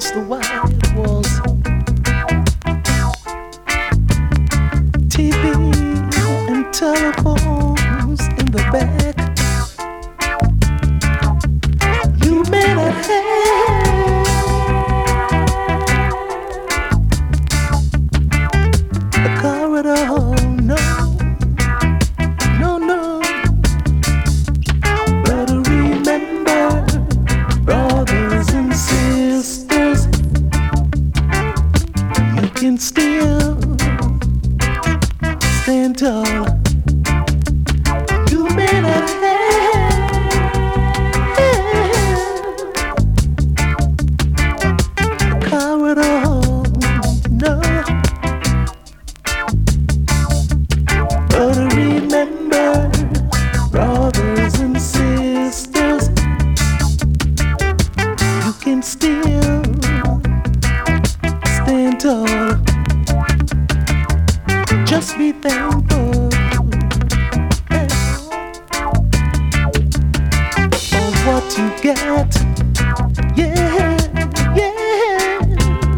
against the white walls. TV and telephones in the back. You may not have a corridor, no, no, no. But remember, brothers and sisters, you can still stand tall. You may not have a corridor, no. But remember, brothers and sisters, you can still stand tall. Just be thankful for what you got.